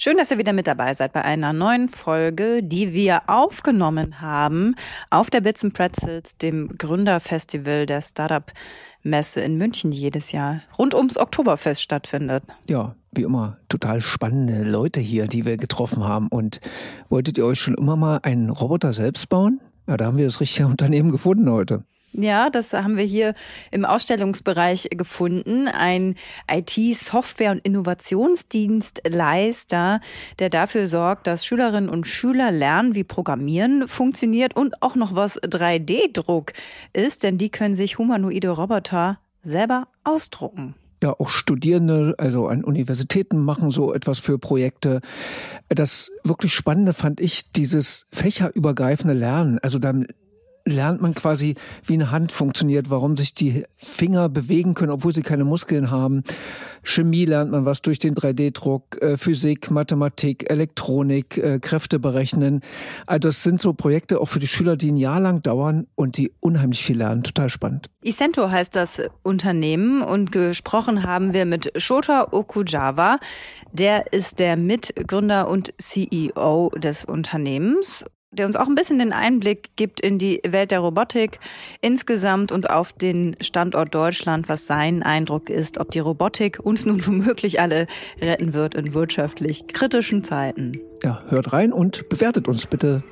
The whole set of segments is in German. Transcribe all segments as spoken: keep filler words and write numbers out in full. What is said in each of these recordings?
Schön, dass ihr wieder mit dabei seid bei einer neuen Folge, die wir aufgenommen haben auf der Bits and Pretzels, dem Gründerfestival der Startup-Messe in München, die jedes Jahr rund ums Oktoberfest stattfindet. Ja, wie immer, total spannende Leute hier, die wir getroffen haben. Und wolltet ihr euch schon immer mal einen Roboter selbst bauen? Ja, da haben wir das richtige Unternehmen gefunden heute. Ja, das haben wir hier im Ausstellungsbereich gefunden. Ein I T-, Software- und Innovationsdienstleister, der dafür sorgt, dass Schülerinnen und Schüler lernen, wie Programmieren funktioniert und auch noch was drei D Druck ist, denn die können sich humanoide Roboter selber ausdrucken. Ja, auch Studierende, also an Universitäten machen so etwas für Projekte. Das wirklich Spannende fand ich, dieses fächerübergreifende Lernen. Also dann lernt man quasi, wie eine Hand funktioniert, warum sich die Finger bewegen können, obwohl sie keine Muskeln haben. Chemie lernt man was durch den drei D Druck, äh, Physik, Mathematik, Elektronik, äh, Kräfte berechnen. Also das sind so Projekte auch für die Schüler, die ein Jahr lang dauern und die unheimlich viel lernen. Total spannend. Isento heißt das Unternehmen und gesprochen haben wir mit Shota Okujawa. Der ist der Mitgründer und C E O des Unternehmens, der uns auch ein bisschen den Einblick gibt in die Welt der Robotik insgesamt und auf den Standort Deutschland, was sein Eindruck ist, ob die Robotik uns nun womöglich alle retten wird in wirtschaftlich kritischen Zeiten. Ja, hört rein und bewertet uns bitte.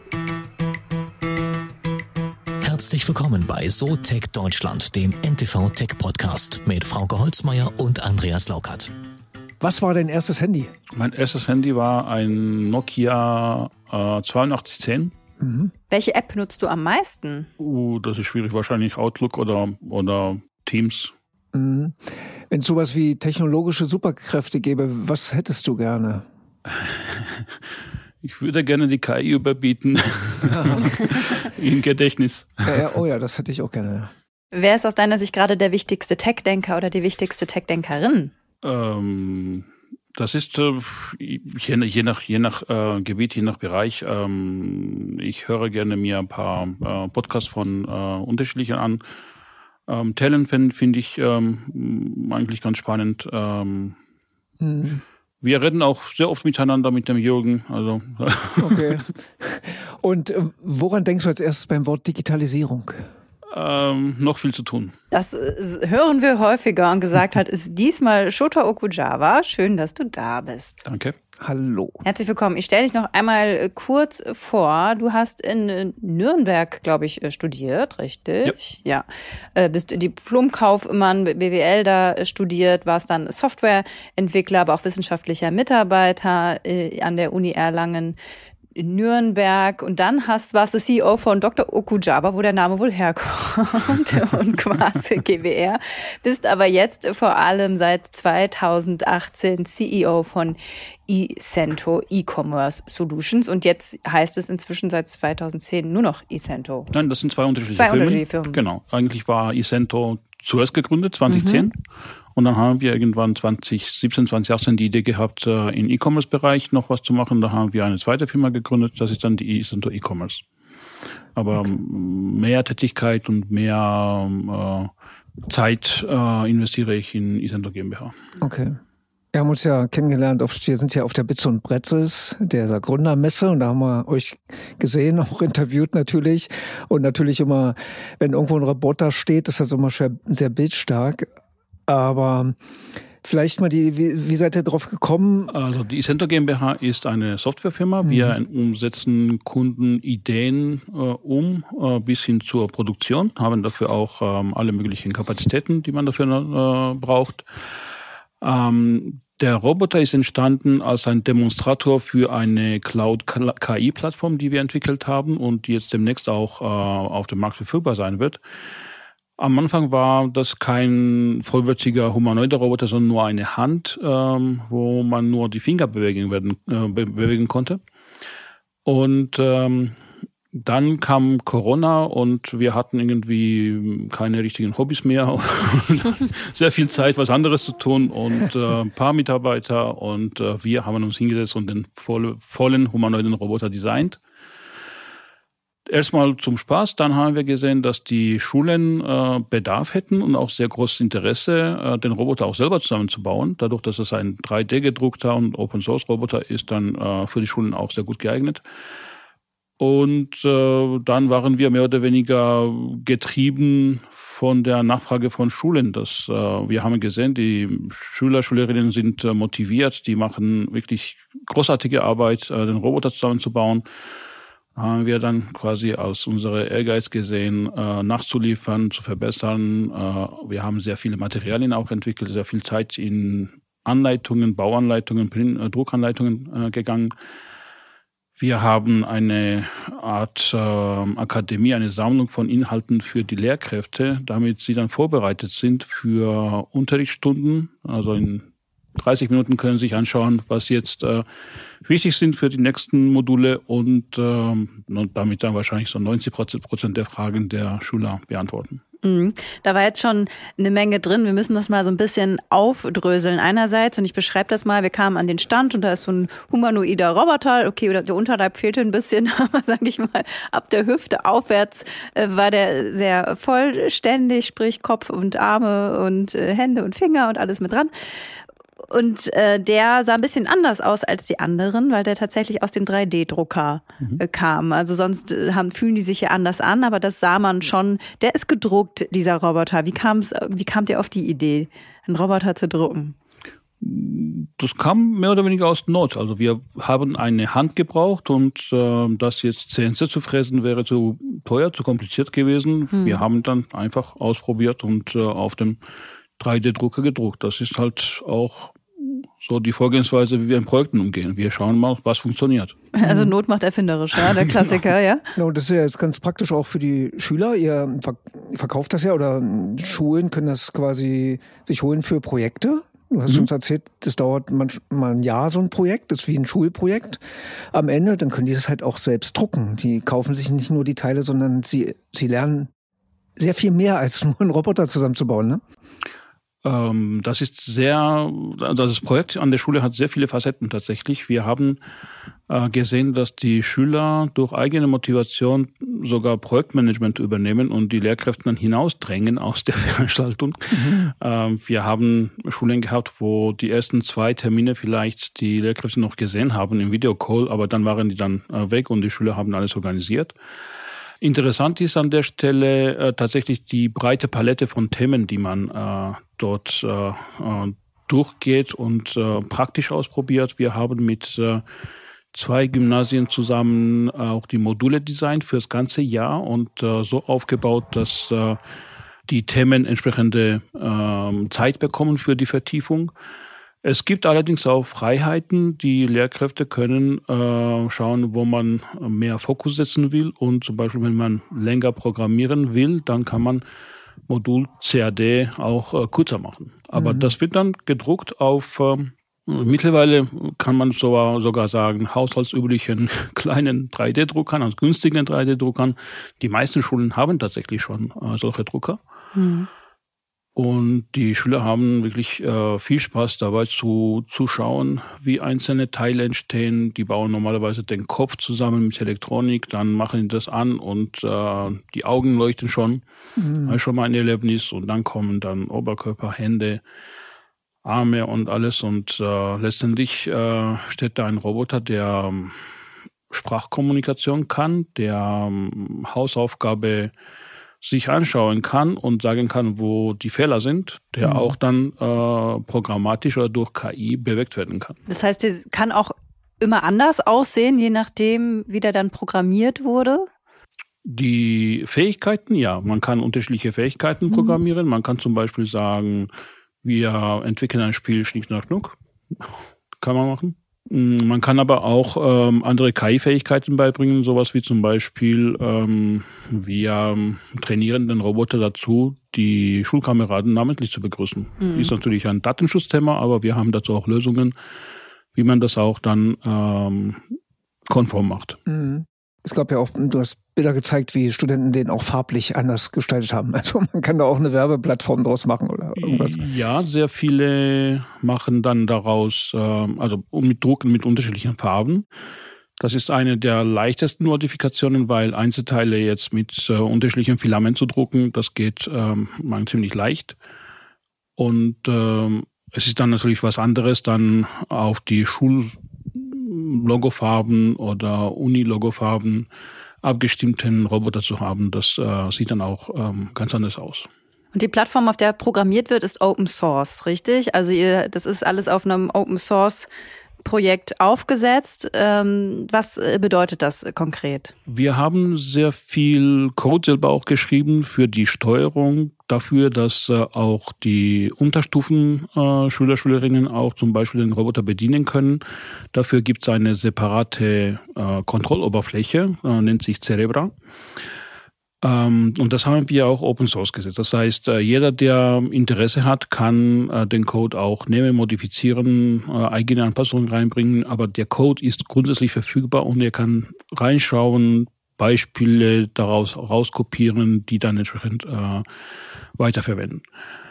Herzlich willkommen bei SoTech Deutschland, dem N T V Tech Podcast mit Frauke Holzmeier und Andreas Laukert. Was war dein erstes Handy? Mein erstes Handy war ein Nokia äh, zweiundachtzig zehn. Mhm. Welche App nutzt du am meisten? Uh, das ist schwierig. Wahrscheinlich Outlook oder, oder Teams. Mhm. Wenn es sowas wie technologische Superkräfte gäbe, was hättest du gerne? Ich würde gerne die K I überbieten. Im Gedächtnis. Ja, ja, oh ja, das hätte ich auch gerne. Wer ist aus deiner Sicht gerade der wichtigste Tech-Denker oder die wichtigste Tech-Denkerin? Ähm, das ist äh, je, je nach, je nach äh, Gebiet, je nach Bereich. Ähm, ich höre gerne mir ein paar äh, Podcasts von äh, unterschiedlichen an. Ähm, Talent finde find ich ähm, eigentlich ganz spannend. Ähm, mhm. Wir reden auch sehr oft miteinander mit dem Jürgen. Also. Okay. Und äh, woran denkst du als erstes beim Wort Digitalisierung? Ähm, noch viel zu tun. Das hören wir häufiger und gesagt hat, ist diesmal Shota Okujawa. Schön, dass du da bist. Danke. Hallo. Herzlich willkommen. Ich stelle dich noch einmal kurz vor. Du hast in Nürnberg, glaube ich, studiert, richtig? Ja. ja. Bist Diplomkaufmann, B W L da studiert, warst dann Softwareentwickler, aber auch wissenschaftlicher Mitarbeiter an der Uni Erlangen in Nürnberg und dann hast, warst du C E O von Doktor Okujawa, wo der Name wohl herkommt und quasi G W R, bist aber jetzt vor allem seit zweitausendachtzehn C E O von Isento E-Commerce Solutions und jetzt heißt es inzwischen seit zweitausendzehn nur noch Isento. Nein, das sind zwei unterschiedliche zwei Firmen. Unterschiedliche Firmen. Genau, eigentlich war Isento zuerst gegründet, zweitausendzehn. Mhm. Und dann haben wir irgendwann zwanzig siebzehn, zwanzig achtzehn die Idee gehabt, im E-Commerce-Bereich noch was zu machen. Da haben wir eine zweite Firma gegründet, das ist dann die Isento E-Commerce. Aber okay. mehr Tätigkeit und mehr äh, Zeit äh, investiere ich in Isento GmbH. Okay. Wir haben uns ja kennengelernt, auf, wir sind ja auf der Bits und Pretzels, der Gründermesse, und da haben wir euch gesehen, auch interviewt natürlich. Und natürlich immer, wenn irgendwo ein Roboter steht, ist das immer sehr, sehr bildstark. Aber vielleicht mal die, wie, wie seid ihr drauf gekommen? Also die Isento GmbH ist eine Softwarefirma. Mhm. Wir umsetzen Kundenideen äh, um äh, bis hin zur Produktion, haben dafür auch ähm, alle möglichen Kapazitäten, die man dafür äh, braucht. Ähm, der Roboter ist entstanden als ein Demonstrator für eine Cloud-K I-Plattform, die wir entwickelt haben und die jetzt demnächst auch äh, auf dem Markt verfügbar sein wird. Am Anfang war das kein vollwertiger humanoider Roboter, sondern nur eine Hand, ähm, wo man nur die Finger bewegen, werden, äh, bewegen konnte. Und ähm, dann kam Corona und wir hatten irgendwie keine richtigen Hobbys mehr und sehr viel Zeit, was anderes zu tun und äh, ein paar Mitarbeiter und äh, wir haben uns hingesetzt und den voll, vollen humanoiden Roboter designt. erstmal zum Spaß. Dann haben wir gesehen, dass die Schulen äh, Bedarf hätten und auch sehr großes Interesse, äh, den Roboter auch selber zusammenzubauen. Dadurch, dass es ein drei D gedruckter und Open-Source-Roboter ist, dann äh, für die Schulen auch sehr gut geeignet. Und äh, dann waren wir mehr oder weniger getrieben von der Nachfrage von Schulen. Das, äh, wir haben gesehen, die Schüler, Schülerinnen sind äh, motiviert, die machen wirklich großartige Arbeit, äh, den Roboter zusammenzubauen. Da haben wir dann quasi aus unserem Ehrgeiz gesehen, äh, nachzuliefern, zu verbessern. Äh, wir haben sehr viele Materialien auch entwickelt, sehr viel Zeit in Anleitungen, Bauanleitungen, Print, äh, Druckanleitungen äh, gegangen. Wir haben eine Art äh, Akademie, eine Sammlung von Inhalten für die Lehrkräfte, damit sie dann vorbereitet sind für Unterrichtsstunden. Also in dreißig Minuten können Sie sich anschauen, was jetzt äh, wichtig sind für die nächsten Module und, äh, und damit dann wahrscheinlich so neunzig Prozent der Fragen der Schüler beantworten. Mhm. Da war jetzt schon eine Menge drin. Wir müssen das mal so ein bisschen aufdröseln einerseits. Und ich beschreibe das mal. Wir kamen an den Stand und da ist so ein humanoider Roboter. Okay, oder der Unterleib fehlte ein bisschen, aber sage ich mal, ab der Hüfte aufwärts äh, war der sehr vollständig, sprich Kopf und Arme und äh, Hände und Finger und alles mit dran. Und äh, der sah ein bisschen anders aus als die anderen, weil der tatsächlich aus dem drei D Drucker mhm. äh, kam. Also sonst äh, haben, fühlen die sich ja anders an, aber das sah man schon. Der ist gedruckt, dieser Roboter. Wie kam's, wie kamt ihr auf die Idee, einen Roboter zu drucken? Das kam mehr oder weniger aus Not. Also wir haben eine Hand gebraucht und äh, das jetzt C N C zu fräsen wäre zu teuer, zu kompliziert gewesen. Mhm. Wir haben dann einfach ausprobiert und äh, auf dem drei D Drucker gedruckt. Das ist halt auch so die Vorgehensweise, wie wir in Projekten umgehen. Wir schauen mal, was funktioniert. Also Not macht erfinderisch, ja, der Klassiker, ja. Ja, und das ist ja jetzt ganz praktisch auch für die Schüler. Ihr verkauft das ja oder Schulen können das quasi sich holen für Projekte. Du hast mhm. uns erzählt, das dauert manchmal ein Jahr, so ein Projekt, das ist wie ein Schulprojekt. Am Ende, dann können die das halt auch selbst drucken. Die kaufen sich nicht nur die Teile, sondern sie, sie lernen sehr viel mehr als nur einen Roboter zusammenzubauen, ne? Das ist sehr, also das Projekt an der Schule hat sehr viele Facetten tatsächlich. Wir haben äh, gesehen, dass die Schüler durch eigene Motivation sogar Projektmanagement übernehmen und die Lehrkräfte dann hinausdrängen aus der Veranstaltung. Mhm. Äh, wir haben Schulen gehabt, wo die ersten zwei Termine vielleicht die Lehrkräfte noch gesehen haben im Videocall, aber dann waren die dann äh, weg und die Schüler haben alles organisiert. Interessant ist an der Stelle äh, tatsächlich die breite Palette von Themen, die man äh, dort äh, äh, durchgeht und äh, praktisch ausprobiert. Wir haben mit äh, zwei Gymnasien zusammen äh, auch die Module designt für das ganze Jahr und äh, so aufgebaut, dass äh, die Themen entsprechende äh, Zeit bekommen für die Vertiefung. Es gibt allerdings auch Freiheiten. Die Lehrkräfte können äh, schauen, wo man mehr Fokus setzen will. Und zum Beispiel, wenn man länger programmieren will, dann kann man Modul C A D auch äh, kürzer machen. Aber mhm. das wird dann gedruckt auf, äh, mittlerweile kann man sogar, sogar sagen, haushaltsüblichen kleinen drei D Druckern, also günstigen drei D Druckern. Die meisten Schulen haben tatsächlich schon äh, solche Drucker. Mhm. Und die Schüler haben wirklich äh, viel Spaß dabei zu, zu schauen, wie einzelne Teile entstehen. Die bauen normalerweise den Kopf zusammen mit Elektronik, dann machen die das an und äh, die Augen leuchten schon. Mhm. Das ist schon mal ein Erlebnis. Und dann kommen dann Oberkörper, Hände, Arme und alles. Und äh, letztendlich äh, steht da ein Roboter, der ähm, Sprachkommunikation kann, der ähm, Hausaufgabe sich anschauen kann und sagen kann, wo die Fehler sind, der mhm. auch dann äh, programmatisch oder durch K I bewegt werden kann. Das heißt, der kann auch immer anders aussehen, je nachdem, wie der dann programmiert wurde? Die Fähigkeiten, ja. Man kann unterschiedliche Fähigkeiten mhm. programmieren. Man kann zum Beispiel sagen, wir entwickeln ein Spiel Schnick, Schnack, Schnuck. Kann man machen. Man kann aber auch ähm, andere K I-Fähigkeiten beibringen, sowas wie zum Beispiel, ähm, wir trainieren den Roboter dazu, die Schulkameraden namentlich zu begrüßen. Mhm. Ist natürlich ein Datenschutzthema, aber wir haben dazu auch Lösungen, wie man das auch dann ähm, konform macht. Mhm. Es gab ja auch, du hast Bilder gezeigt, wie Studenten den auch farblich anders gestaltet haben. Also man kann da auch eine Werbeplattform draus machen oder irgendwas. Ja, sehr viele machen dann daraus, also mit Drucken mit unterschiedlichen Farben. Das ist eine der leichtesten Modifikationen, weil Einzelteile jetzt mit äh, unterschiedlichem Filament zu drucken, das geht ähm, ziemlich leicht. Und ähm, es ist dann natürlich was anderes, dann auf die Schullogofarben oder Uni-Logofarben abgestimmten Roboter zu haben. Das äh, sieht dann auch ähm, ganz anders aus. Und die Plattform, auf der programmiert wird, ist Open Source, richtig? Also ihr, das ist alles auf einem Open Source Projekt aufgesetzt. Ähm, was bedeutet das konkret? Wir haben sehr viel Code selber auch geschrieben für die Steuerung, dafür, dass äh, auch die Unterstufen äh, Schüler, Schülerinnen auch zum Beispiel den Roboter bedienen können. Dafür gibt es eine separate äh, Kontrolloberfläche, äh, nennt sich Cerebra. Ähm, und das haben wir auch Open Source gesetzt. Das heißt, äh, jeder, der Interesse hat, kann äh, den Code auch nehmen, modifizieren, äh, eigene Anpassungen reinbringen. Aber der Code ist grundsätzlich verfügbar und er kann reinschauen, Beispiele daraus rauskopieren, die dann entsprechend äh, weiterverwenden.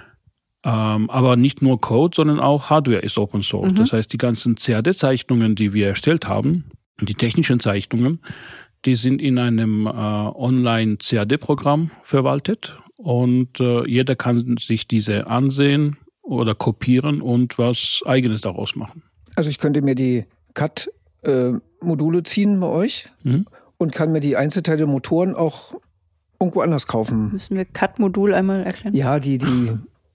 Ähm, aber nicht nur Code, sondern auch Hardware ist Open Source. Mhm. Das heißt, die ganzen C A D-Zeichnungen, die wir erstellt haben, die technischen Zeichnungen, die sind in einem äh, Online-C A D-Programm verwaltet und äh, jeder kann sich diese ansehen oder kopieren und was Eigenes daraus machen. Also ich könnte mir die C A D-Module äh, ziehen bei euch mhm. und kann mir die Einzelteile Motoren auch irgendwo anders kaufen. Müssen wir C A D-Modul einmal erklären? Ja, die, die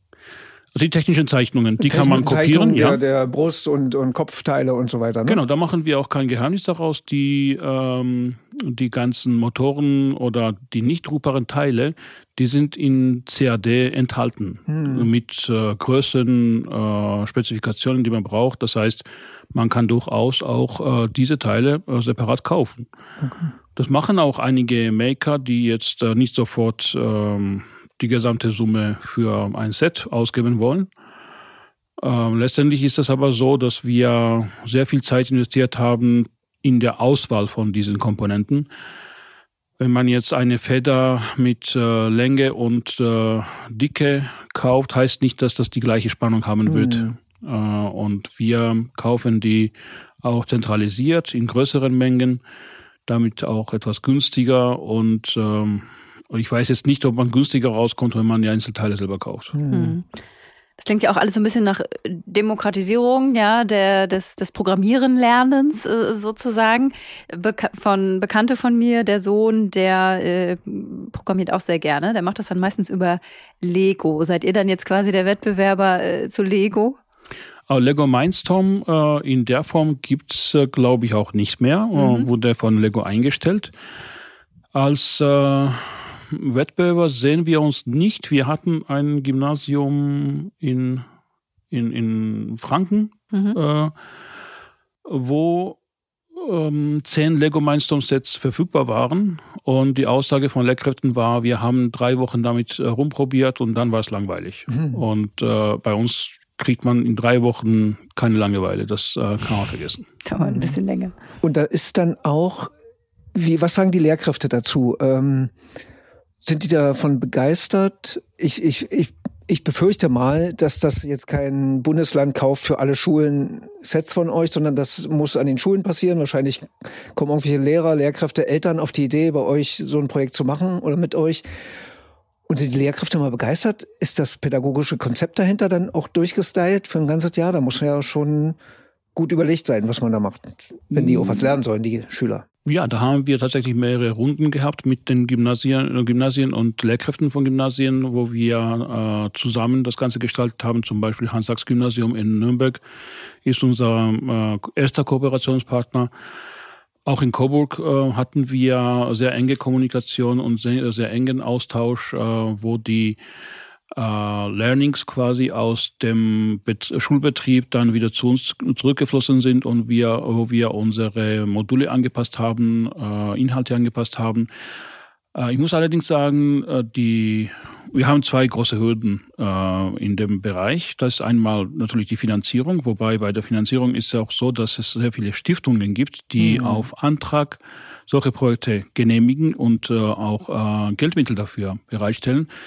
Die technischen Zeichnungen, die kann man kopieren. Ja. Der, der Brust- und, und Kopfteile und so weiter. Ne? Genau, da machen wir auch kein Geheimnis daraus. Die, ähm, die ganzen Motoren oder die nicht druckbaren Teile, die sind in C A D enthalten. Hm. Mit äh, Größen, äh, Spezifikationen, die man braucht. Das heißt, man kann durchaus auch äh, diese Teile äh, separat kaufen. Okay. Das machen auch einige Maker, die jetzt äh, nicht sofort ähm, die gesamte Summe für ein Set ausgeben wollen. Ähm, letztendlich ist es aber so, dass wir sehr viel Zeit investiert haben in der Auswahl von diesen Komponenten. Wenn man jetzt eine Feder mit äh, Länge und äh, Dicke kauft, heißt nicht, dass das die gleiche Spannung haben mhm. wird. Äh, und wir kaufen die auch zentralisiert in größeren Mengen, damit auch etwas günstiger und ähm, ich weiß jetzt nicht, ob man günstiger rauskommt, wenn man die Einzelteile selber kauft. Hm. Das klingt ja auch alles so ein bisschen nach Demokratisierung, ja, der, des, des Programmierenlernens äh, sozusagen. Beka- von Bekannte von mir, der Sohn, der äh, programmiert auch sehr gerne. Der macht das dann meistens über Lego. Seid ihr dann jetzt quasi der Wettbewerber äh, zu Lego? Uh, Lego Mindstorm äh, in der Form gibt's, äh, glaube ich, auch nicht mehr. Mhm. Äh, wurde von Lego eingestellt. Als äh, Wettbewerber sehen wir uns nicht. Wir hatten ein Gymnasium in, in, in Franken, mhm. äh, wo ähm, zehn Lego Mindstorm Sets verfügbar waren. Und die Aussage von Lehrkräften war, wir haben drei Wochen damit äh, rumprobiert und dann war es langweilig. Mhm. Und äh, bei uns kriegt man in drei Wochen keine Langeweile. Das äh, kann man vergessen. Dauert ein bisschen länger. Und da ist dann auch, wie, was sagen die Lehrkräfte dazu? Ähm, sind die davon begeistert? Ich, ich, ich, ich befürchte mal, dass das jetzt kein Bundesland kauft für alle Schulen Sets von euch, sondern das muss an den Schulen passieren. Wahrscheinlich kommen irgendwelche Lehrer, Lehrkräfte, Eltern auf die Idee, bei euch so ein Projekt zu machen oder mit euch. Und sind die Lehrkräfte mal begeistert? Ist das pädagogische Konzept dahinter dann auch durchgestylt für ein ganzes Jahr? Da muss ja schon gut überlegt sein, was man da macht, wenn die auch was lernen sollen, die Schüler. Ja, da haben wir tatsächlich mehrere Runden gehabt mit den Gymnasien, Gymnasien und Lehrkräften von Gymnasien, wo wir äh, zusammen das Ganze gestaltet haben. Zum Beispiel Hans-Sachs-Gymnasium in Nürnberg ist unser äh, erster Kooperationspartner. Auch in Coburg äh, hatten wir sehr enge Kommunikation und sehr, sehr engen Austausch, äh, wo die äh, Learnings quasi aus dem Bet- Schulbetrieb dann wieder zu uns zurückgeflossen sind und wir, wo wir unsere Module angepasst haben, äh, Inhalte angepasst haben. Äh, ich muss allerdings sagen, äh, die wir haben zwei große Hürden äh, in dem Bereich. Das ist einmal natürlich die Finanzierung, wobei bei der Finanzierung ist es auch so, dass es sehr viele Stiftungen gibt, die mhm. auf Antrag solche Projekte genehmigen und äh, auch äh, Geldmittel dafür bereitstellen.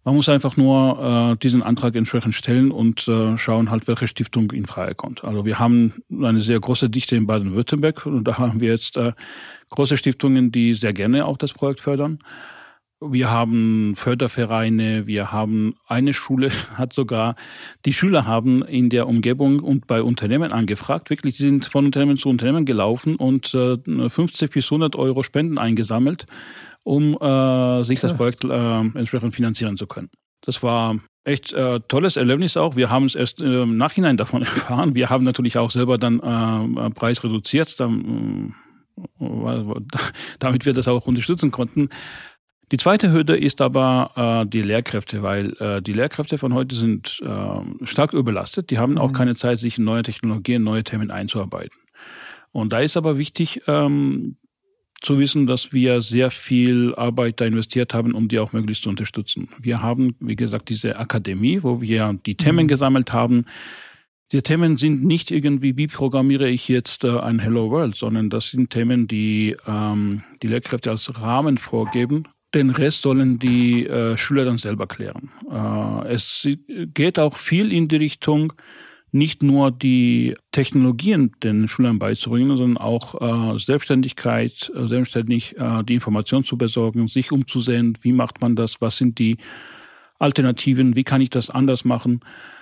Man muss einfach nur äh, diesen Antrag entsprechend stellen und äh, schauen halt, welche Stiftung in Frage kommt. Also wir haben eine sehr große Dichte in Baden-Württemberg und da haben wir jetzt äh, große Stiftungen, die sehr gerne auch das Projekt fördern. Wir haben Fördervereine, wir haben eine Schule, hat sogar, die Schüler haben in der Umgebung und bei Unternehmen angefragt. Wirklich, die sind von Unternehmen zu Unternehmen gelaufen und äh, fünfzig bis hundert Euro Spenden eingesammelt, um äh, sich das Projekt äh, entsprechend finanzieren zu können. Das war echt äh, tolles Erlebnis auch. Wir haben es erst äh, im Nachhinein davon erfahren. Wir haben natürlich auch selber dann äh, Preis reduziert, dann, äh, damit wir das auch unterstützen konnten. Die zweite Hürde ist aber äh, die Lehrkräfte, weil äh, die Lehrkräfte von heute sind äh, stark überlastet. Die haben auch mhm. keine Zeit, sich in neue Technologien, neue Themen einzuarbeiten. Und da ist aber wichtig ähm, zu wissen, dass wir sehr viel Arbeit da investiert haben, um die auch möglichst zu unterstützen. Wir haben, wie gesagt, diese Akademie, wo wir die Themen mhm. gesammelt haben. Die Themen sind nicht irgendwie, wie programmiere ich jetzt äh, ein Hello World, sondern das sind Themen, die ähm, die Lehrkräfte als Rahmen vorgeben. Den Rest sollen die äh, Schüler dann selber klären. Äh, es geht auch viel in die Richtung, nicht nur die Technologien den Schülern beizubringen, sondern auch äh, Selbstständigkeit, äh, selbstständig äh, die Information zu besorgen, sich umzusehen, wie macht man das, was sind die Alternativen, wie kann ich das anders machen.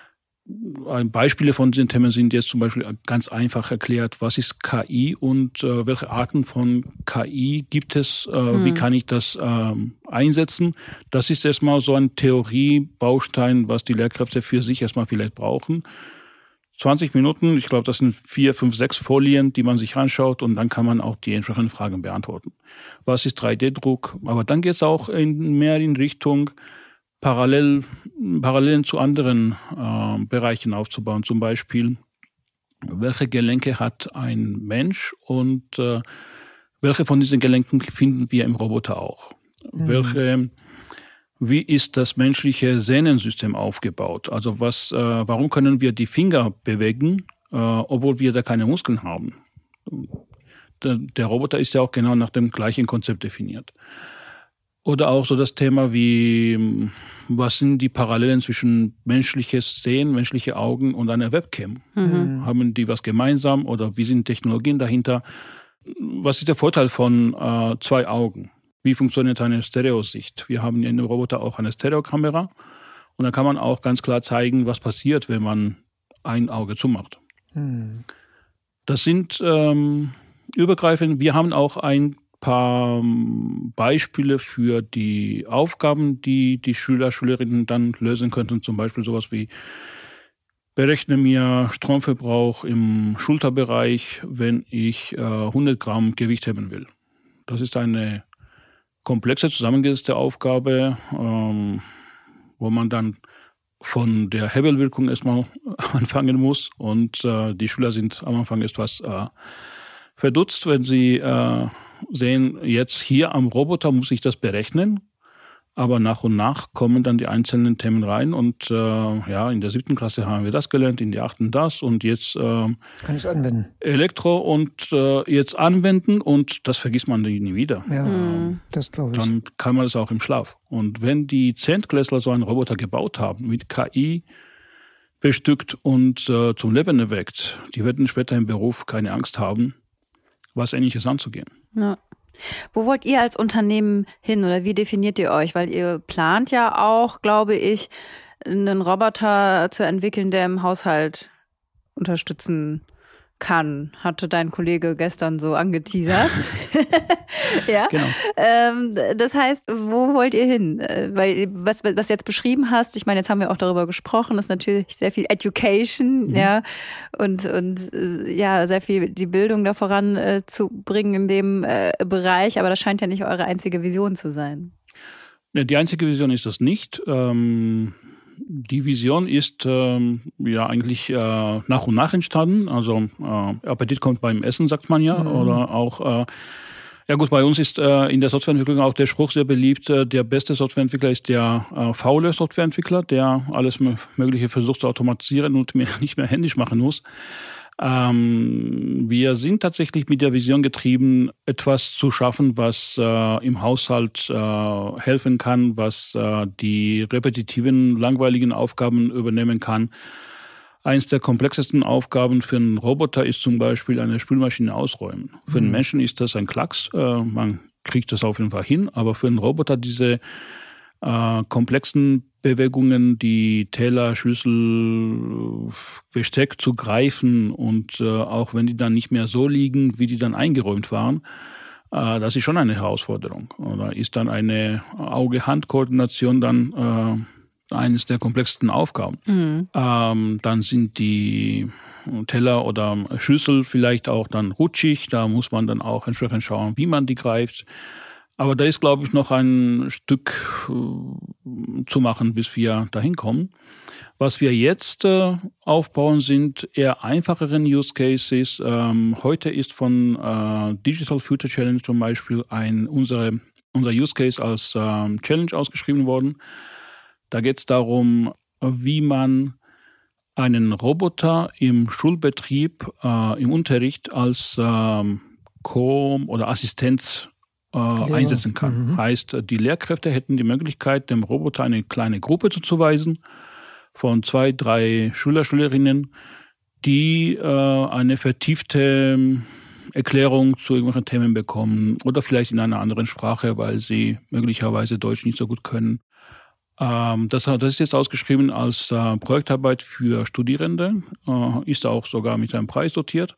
Beispiele von diesen Themen sind jetzt zum Beispiel ganz einfach erklärt, was ist K I und äh, welche Arten von K I gibt es, äh, hm. wie kann ich das ähm, einsetzen. Das ist erstmal so ein Theoriebaustein, was die Lehrkräfte für sich erstmal vielleicht brauchen. zwanzig Minuten, ich glaube, das sind vier, fünf, sechs Folien, die man sich anschaut und dann kann man auch die entsprechenden Fragen beantworten. Was ist drei D Druck? Aber dann geht es auch in, mehr in Richtung Parallel, Parallelen zu anderen äh, Bereichen aufzubauen. Zum Beispiel, welche Gelenke hat ein Mensch und äh, welche von diesen Gelenken finden wir im Roboter auch? Mhm. Welche, wie ist das menschliche Sehnensystem aufgebaut? Also was, äh, warum können wir die Finger bewegen, äh, obwohl wir da keine Muskeln haben? Der, der Roboter ist ja auch genau nach dem gleichen Konzept definiert. Oder auch so das Thema wie, was sind die Parallelen zwischen menschliches Sehen, menschliche Augen und einer Webcam? Mhm. Haben die was gemeinsam oder wie sind Technologien dahinter? Was ist der Vorteil von äh, zwei Augen? Wie funktioniert eine Stereosicht? Wir haben in dem Roboter auch eine Stereokamera und da kann man auch ganz klar zeigen, was passiert, wenn man ein Auge zumacht. Mhm. Das sind ähm, übergreifend. Wir haben auch ein paar Beispiele für die Aufgaben, die die Schüler, Schülerinnen dann lösen könnten. Zum Beispiel sowas wie, berechne mir Stromverbrauch im Schulterbereich, wenn ich äh, hundert Gramm Gewicht heben will. Das ist eine komplexe, zusammengesetzte Aufgabe, ähm, wo man dann von der Hebelwirkung erstmal anfangen muss. Und äh, die Schüler sind am Anfang etwas äh, verdutzt, wenn sie äh, sehen, jetzt hier am Roboter muss ich das berechnen, aber nach und nach kommen dann die einzelnen Themen rein und äh, ja, in der siebten Klasse haben wir das gelernt, in der achten das und jetzt äh, kann ich es anwenden. Elektro und äh, jetzt anwenden und das vergisst man nie wieder. Ja, mhm. das glaube ich. Dann kann man das auch im Schlaf. Und wenn die Zehntklässler so einen Roboter gebaut haben, mit K I bestückt und äh, zum Leben erweckt, die werden später im Beruf keine Angst haben, was Ähnliches anzugehen. Ja. Wo wollt ihr als Unternehmen hin oder wie definiert ihr euch? Weil ihr plant ja auch, glaube ich, einen Roboter zu entwickeln, der im Haushalt unterstützen kann, hatte dein Kollege gestern so angeteasert. Ja, genau. Ähm, das heißt, wo wollt ihr hin? Weil was was du jetzt beschrieben hast, ich meine, jetzt haben wir auch darüber gesprochen, ist natürlich sehr viel Education, mhm. ja, und und ja, sehr viel die Bildung da voran äh, zu bringen in dem äh, Bereich, aber das scheint ja nicht eure einzige Vision zu sein. Ja, die einzige Vision ist das nicht. Ähm Die Vision ist ähm, ja eigentlich äh, nach und nach entstanden. Also äh, Appetit kommt beim Essen, sagt man ja. Mhm. Oder auch, äh, ja gut, bei uns ist äh, in der Softwareentwicklung auch der Spruch sehr beliebt, äh, der beste Softwareentwickler ist der äh, faule Softwareentwickler, der alles Mögliche versucht zu automatisieren und mehr, nicht mehr händisch machen muss. Ähm, wir sind tatsächlich mit der Vision getrieben, etwas zu schaffen, was äh, im Haushalt äh, helfen kann, was äh, die repetitiven, langweiligen Aufgaben übernehmen kann. Eins der komplexesten Aufgaben für einen Roboter ist zum Beispiel eine Spülmaschine ausräumen. Für einen Menschen ist das ein Klacks, äh, man kriegt das auf jeden Fall hin, aber für einen Roboter diese äh, komplexen Bewegungen, die Teller, Schüssel, Besteck zu greifen und äh, auch wenn die dann nicht mehr so liegen, wie die dann eingeräumt waren, äh, das ist schon eine Herausforderung. Oder ist dann eine Auge-Hand-Koordination dann äh, eines der komplexesten Aufgaben. Mhm. Ähm, dann sind die Teller oder Schüssel vielleicht auch dann rutschig, da muss man dann auch entsprechend schauen, wie man die greift. Aber da ist, glaube ich, noch ein Stück äh, zu machen, bis wir dahin kommen. Was wir jetzt äh, aufbauen, sind eher einfacheren Use Cases. Ähm, heute ist von äh, Digital Future Challenge zum Beispiel ein, unsere, unser Use Case als äh, Challenge ausgeschrieben worden. Da geht es darum, wie man einen Roboter im Schulbetrieb, äh, im Unterricht als äh, Co- oder Assistenz Äh, ja. einsetzen kann. Mhm. Heißt, die Lehrkräfte hätten die Möglichkeit, dem Roboter eine kleine Gruppe zuzuweisen von zwei, drei Schüler, Schülerinnen, die äh, eine vertiefte Erklärung zu irgendwelchen Themen bekommen oder vielleicht in einer anderen Sprache, weil sie möglicherweise Deutsch nicht so gut können. Ähm, das, das ist jetzt ausgeschrieben als äh, Projektarbeit für Studierende, äh, ist auch sogar mit einem Preis dotiert.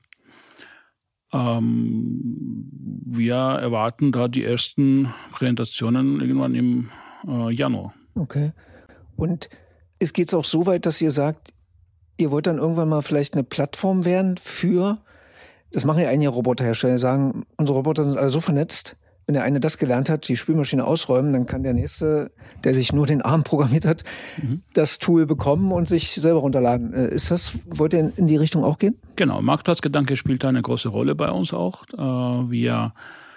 Ähm, wir erwarten da die ersten Präsentationen irgendwann im äh, Januar. Okay. Und es geht auch so weit, dass ihr sagt, ihr wollt dann irgendwann mal vielleicht eine Plattform werden für, das machen ja einige Roboterhersteller, sagen, unsere Roboter sind alle so vernetzt, wenn der eine das gelernt hat, die Spülmaschine ausräumen, dann kann der nächste, der sich nur den Arm programmiert hat, mhm. das Tool bekommen und sich selber runterladen. Ist das, wollt ihr in die Richtung auch gehen? Genau, Marktplatzgedanke spielt eine große Rolle bei uns auch. Wir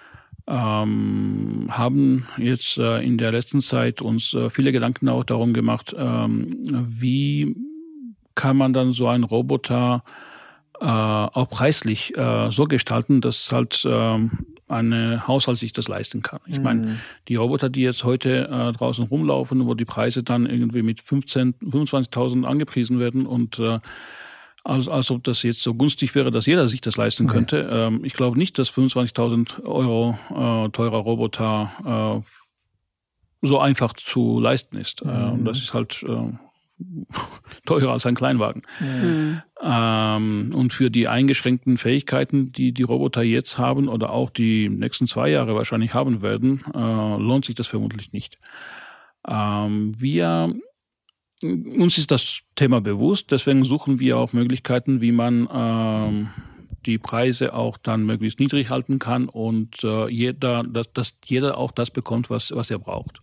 ähm, haben jetzt in der letzten Zeit uns viele Gedanken auch darum gemacht, ähm, wie kann man dann so einen Roboter äh, auch preislich äh, so gestalten, dass halt äh, ein Haushalt sich das leisten kann. Ich meine, mhm. die Roboter, die jetzt heute äh, draußen rumlaufen, wo die Preise dann irgendwie mit fünfzehn, fünfundzwanzigtausend angepriesen werden und äh, als, als ob das jetzt so günstig wäre, dass jeder sich das leisten könnte. Mhm. Ähm, ich glaube nicht, dass fünfundzwanzigtausend Euro äh, teurer Roboter äh, so einfach zu leisten ist. Mhm. Äh, und das ist halt äh, teurer als ein Kleinwagen. Mhm. Ähm, und für die eingeschränkten Fähigkeiten, die die Roboter jetzt haben oder auch die nächsten zwei Jahre wahrscheinlich haben werden, äh, lohnt sich das vermutlich nicht. Ähm, wir, uns ist das Thema bewusst, deswegen suchen wir auch Möglichkeiten, wie man ähm, die Preise auch dann möglichst niedrig halten kann und äh, jeder, dass, dass jeder auch das bekommt, was, was er braucht.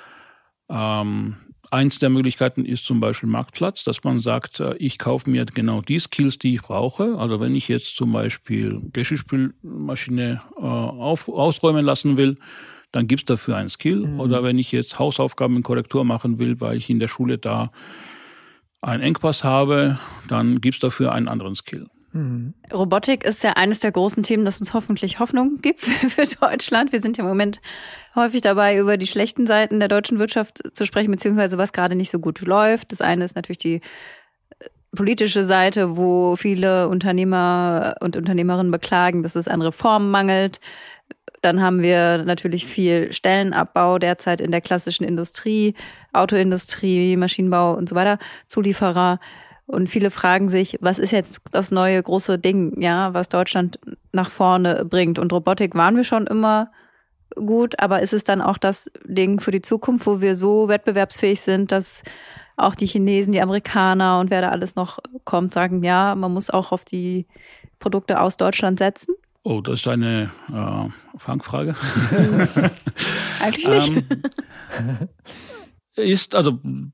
Ähm, Eins der Möglichkeiten ist zum Beispiel Marktplatz, dass man sagt, ich kaufe mir genau die Skills, die ich brauche. Also wenn ich jetzt zum Beispiel Geschirrspülmaschine äh, auf, ausräumen lassen will, dann gibt es dafür einen Skill. Mhm. Oder wenn ich jetzt Hausaufgaben in Korrektur machen will, weil ich in der Schule da einen Engpass habe, dann gibt es dafür einen anderen Skill. Mhm. Robotik ist ja eines der großen Themen, das uns hoffentlich Hoffnung gibt für Deutschland. Wir sind ja im Moment häufig dabei, über die schlechten Seiten der deutschen Wirtschaft zu sprechen, beziehungsweise was gerade nicht so gut läuft. Das eine ist natürlich die politische Seite, wo viele Unternehmer und Unternehmerinnen beklagen, dass es an Reformen mangelt. Dann haben wir natürlich viel Stellenabbau derzeit in der klassischen Industrie, Autoindustrie, Maschinenbau und so weiter, Zulieferer. Und viele fragen sich, was ist jetzt das neue große Ding, ja, was Deutschland nach vorne bringt? Und Robotik waren wir schon immer gut, aber ist es dann auch das Ding für die Zukunft, wo wir so wettbewerbsfähig sind, dass auch die Chinesen, die Amerikaner und wer da alles noch kommt, sagen, ja, man muss auch auf die Produkte aus Deutschland setzen? Oh, das ist eine äh, Fangfrage. Eigentlich nicht. ähm, ist also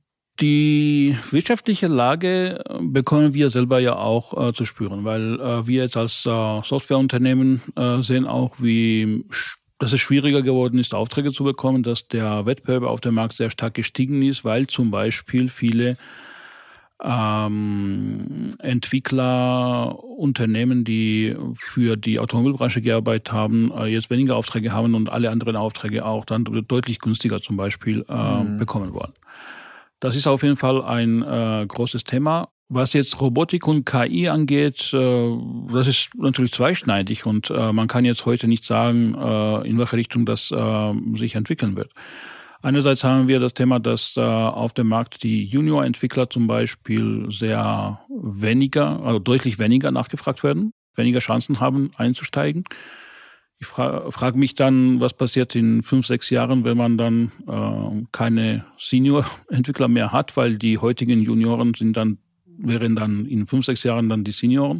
die wirtschaftliche Lage bekommen wir selber ja auch äh, zu spüren, weil äh, wir jetzt als äh, Softwareunternehmen äh, sehen auch, wie dass es schwieriger geworden ist, Aufträge zu bekommen, dass der Wettbewerb auf dem Markt sehr stark gestiegen ist, weil zum Beispiel viele ähm, Entwickler, Unternehmen, die für die Automobilbranche gearbeitet haben, äh, jetzt weniger Aufträge haben und alle anderen Aufträge auch dann deutlich günstiger zum Beispiel äh, mhm. bekommen wollen. Das ist auf jeden Fall ein äh, großes Thema. Was jetzt Robotik und K I angeht, äh, das ist natürlich zweischneidig und äh, man kann jetzt heute nicht sagen, äh, in welche Richtung das äh, sich entwickeln wird. Einerseits haben wir das Thema, dass äh, auf dem Markt die Junior-Entwickler zum Beispiel sehr weniger, also deutlich weniger nachgefragt werden, weniger Chancen haben einzusteigen. Ich fra- frage mich dann, was passiert in fünf, sechs Jahren, wenn man dann äh, keine Senior-Entwickler mehr hat, weil die heutigen Junioren sind dann, wären dann in fünf, sechs Jahren dann die Senioren.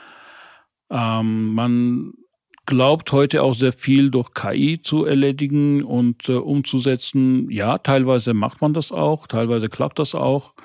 Ähm, man glaubt heute auch sehr viel durch K I zu erledigen und äh, umzusetzen. Ja, teilweise macht man das auch, teilweise klappt das auch,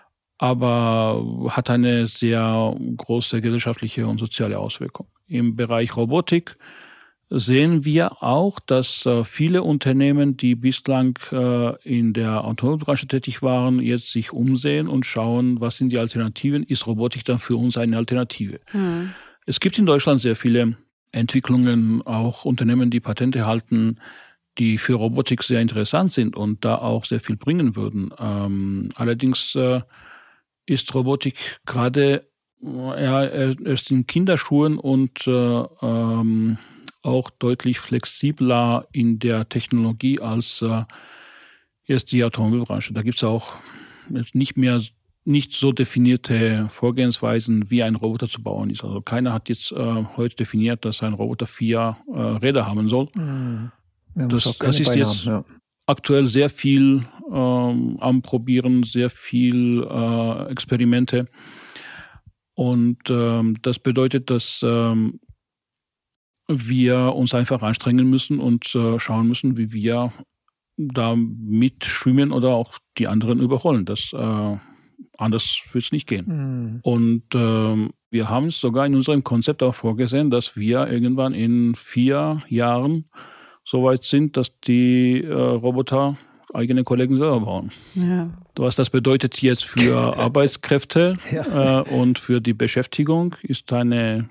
aber hat eine sehr große gesellschaftliche und soziale Auswirkung. Im Bereich Robotik sehen wir auch, dass äh, viele Unternehmen, die bislang äh, in der Automobilbranche tätig waren, jetzt sich umsehen und schauen, was sind die Alternativen? Ist Robotik dann für uns eine Alternative? Hm. Es gibt in Deutschland sehr viele Entwicklungen, auch Unternehmen, die Patente halten, die für Robotik sehr interessant sind und da auch sehr viel bringen würden. Ähm, allerdings äh, ist Robotik gerade ja, erst in Kinderschuhen und äh, ähm, auch deutlich flexibler in der Technologie als äh, erst die Automobilbranche. Da gibt es auch nicht mehr nicht so definierte Vorgehensweisen, wie ein Roboter zu bauen ist. Also keiner hat jetzt äh, heute definiert, dass ein Roboter vier äh, Räder haben soll. Mhm. Ja, das, das ist jetzt haben, ja. aktuell sehr viel ähm, am Probieren, sehr viel äh, Experimente. Und ähm, das bedeutet, dass ähm, wir uns einfach anstrengen müssen und äh, schauen müssen, wie wir da mitschwimmen oder auch die anderen überholen. Das äh, Anders wird es nicht gehen. Mhm. Und ähm, wir haben es sogar in unserem Konzept auch vorgesehen, dass wir irgendwann in vier Jahren so weit sind, dass die äh, Roboter eigene Kollegen selber bauen. Ja. Was das bedeutet jetzt für Arbeitskräfte ja. äh, und für die Beschäftigung, ist eine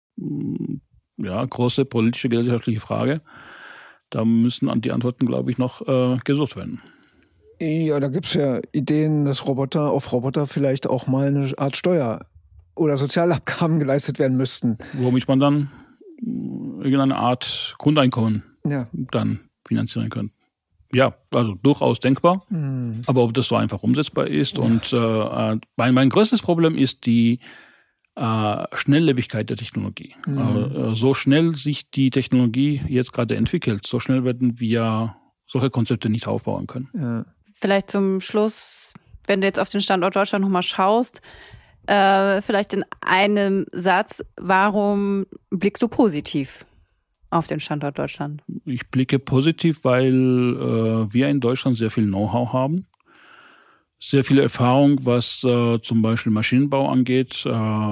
ja, große politische, gesellschaftliche Frage. Da müssen an die Antworten, glaube ich, noch äh, gesucht werden. Ja, da gibt's ja Ideen, dass Roboter auf Roboter vielleicht auch mal eine Art Steuer- oder Sozialabgaben geleistet werden müssten. Womit man dann irgendeine Art Grundeinkommen ja. dann finanzieren könnte. Ja, also durchaus denkbar. Mhm. Aber ob das so einfach umsetzbar ist. Ja. Und äh, mein, mein größtes Problem ist die äh, Schnelllebigkeit der Technologie. Mhm. Äh, so schnell sich die Technologie jetzt gerade entwickelt, so schnell werden wir solche Konzepte nicht aufbauen können. Ja. Vielleicht zum Schluss, wenn du jetzt auf den Standort Deutschland nochmal schaust, äh, vielleicht in einem Satz, warum blickst du positiv auf den Standort Deutschland? Ich blicke positiv, weil äh, wir in Deutschland sehr viel Know-how haben, sehr viel Erfahrung, was äh, zum Beispiel Maschinenbau angeht, äh,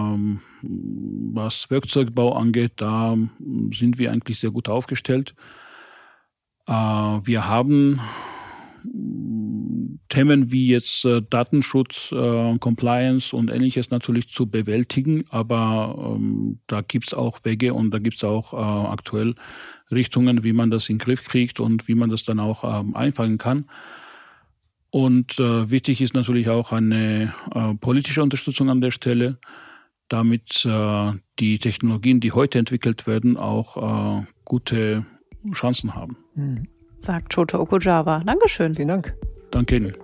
was Werkzeugbau angeht, da sind wir eigentlich sehr gut aufgestellt. Äh, wir haben Themen wie jetzt äh, Datenschutz, äh, Compliance und Ähnliches natürlich zu bewältigen, aber ähm, da gibt's auch Wege und da gibt's auch äh, aktuell Richtungen, wie man das in den Griff kriegt und wie man das dann auch ähm, einfangen kann. Und äh, wichtig ist natürlich auch eine äh, politische Unterstützung an der Stelle, damit äh, die Technologien, die heute entwickelt werden, auch äh, gute Chancen haben. Sagt Shota Okujawa. Dankeschön. Vielen Dank. Danke Ihnen.